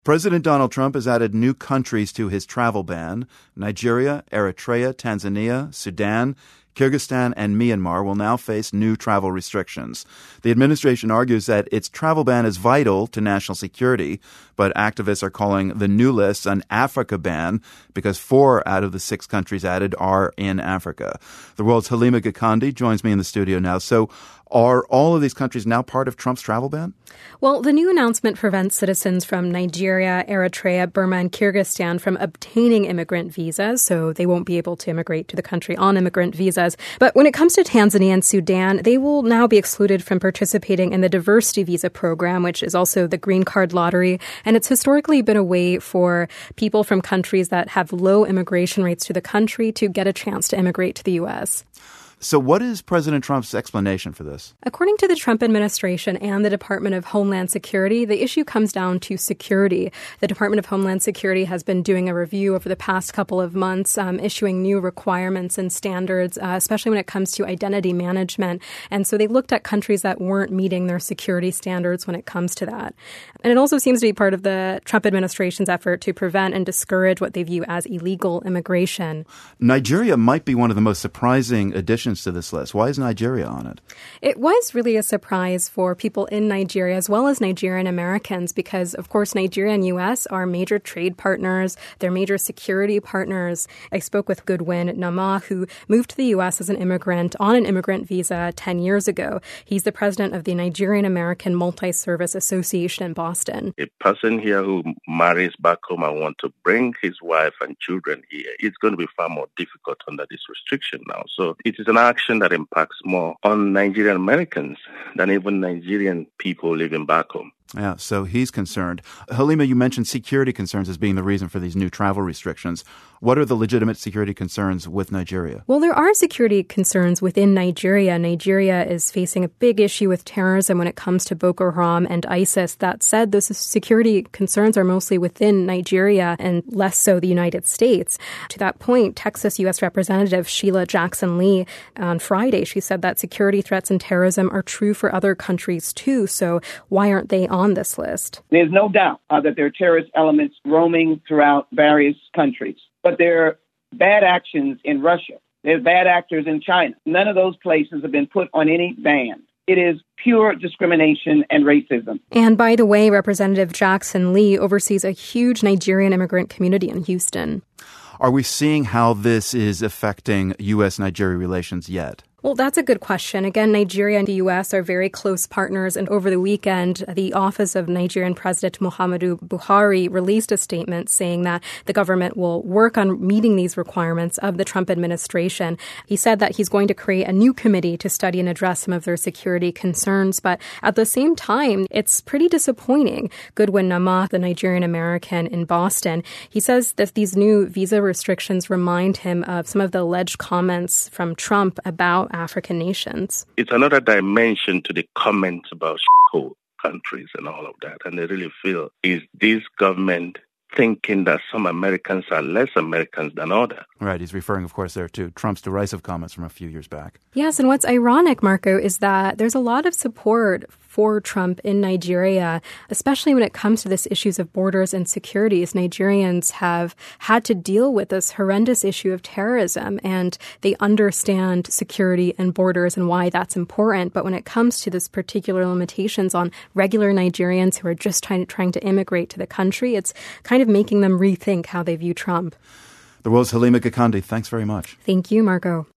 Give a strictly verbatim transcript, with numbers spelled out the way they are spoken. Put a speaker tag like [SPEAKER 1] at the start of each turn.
[SPEAKER 1] President Donald Trump has added new countries to his travel ban. Nigeria, Eritrea, Tanzania, Sudan, Kyrgyzstan, and Myanmar will now face new travel restrictions. The administration argues that its travel ban is vital to national security, but activists are calling the new list an Africa ban because four out of the six countries added are in Africa. The world's Halima Gikandi joins me in the studio now. So are all of these countries now part of Trump's travel ban?
[SPEAKER 2] Well, the new announcement prevents citizens from Nigeria, Eritrea, Burma, and Kyrgyzstan from obtaining immigrant visas, so they won't be able to immigrate to the country on immigrant visas. But when it comes to Tanzania and Sudan, they will now be excluded from participating in the diversity visa program, which is also the green card lottery. And it's historically been a way for people from countries that have low immigration rates to the country to get a chance to immigrate to the U S.
[SPEAKER 1] So what is President Trump's explanation for this?
[SPEAKER 2] According to the Trump administration and the Department of Homeland Security, the issue comes down to security. The Department of Homeland Security has been doing a review over the past couple of months, um, issuing new requirements and standards, uh, especially when it comes to identity management. And so they looked at countries that weren't meeting their security standards when it comes to that. And it also seems to be part of the Trump administration's effort to prevent and discourage what they view as illegal immigration.
[SPEAKER 1] Nigeria might be one of the most surprising additions to this list. Why is Nigeria on it?
[SPEAKER 2] It was really a surprise for people in Nigeria as well as Nigerian Americans because, of course, Nigeria and U S are major trade partners. They're major security partners. I spoke with Goodwin Nama, who moved to the U S as an immigrant on an immigrant visa ten years ago. He's the president of the Nigerian American Multi-Service Association in Boston.
[SPEAKER 3] A person here who marries back home and wants to bring his wife and children here, it's going to be far more difficult under this restriction now. So it is an action that impacts more on Nigerian Americans than even Nigerian people living back home.
[SPEAKER 1] Yeah, so he's concerned. Halima, you mentioned security concerns as being the reason for these new travel restrictions. What are the legitimate security concerns with Nigeria?
[SPEAKER 2] Well, there are security concerns within Nigeria. Nigeria is facing a big issue with terrorism when it comes to Boko Haram and ISIS. That said, those security concerns are mostly within Nigeria and less so the United States. To that point, Texas U S Representative Sheila Jackson Lee on Friday, she said that security threats and terrorism are true for other countries too. So why aren't they on this list?
[SPEAKER 4] There's no doubt uh, that there are terrorist elements roaming throughout various countries. But there are bad actions in Russia. There's bad actors in China. None of those places have been put on any ban. It is pure discrimination and racism.
[SPEAKER 2] And by the way, Representative Jackson Lee oversees a huge Nigerian immigrant community in Houston.
[SPEAKER 1] Are we seeing how this is affecting U S Nigeria relations yet?
[SPEAKER 2] Well, that's a good question. Again, Nigeria and the U S are very close partners. And over the weekend, the Office of Nigerian President Muhammadu Buhari released a statement saying that the government will work on meeting these requirements of the Trump administration. He said that he's going to create a new committee to study and address some of their security concerns. But at the same time, it's pretty disappointing. Goodwin Nama, the Nigerian American in Boston, he says that these new visa restrictions remind him of some of the alleged comments from Trump about African nations.
[SPEAKER 3] It's another dimension to the comments about shithole countries and all of that. And they really feel, is this government thinking that some Americans are less Americans than others?
[SPEAKER 1] Right. He's referring, of course, there to Trump's derisive comments from a few years back.
[SPEAKER 2] Yes. And what's ironic, Marco, is that there's a lot of support for Trump in Nigeria, especially when it comes to this issues of borders and security. As Nigerians have had to deal with this horrendous issue of terrorism, and they understand security and borders and why that's important. But when it comes to this particular limitations on regular Nigerians who are just trying, trying to immigrate to the country, it's kind of making them rethink how they view Trump.
[SPEAKER 1] The world's Halima Gikandi. Thanks very much.
[SPEAKER 2] Thank you, Marco.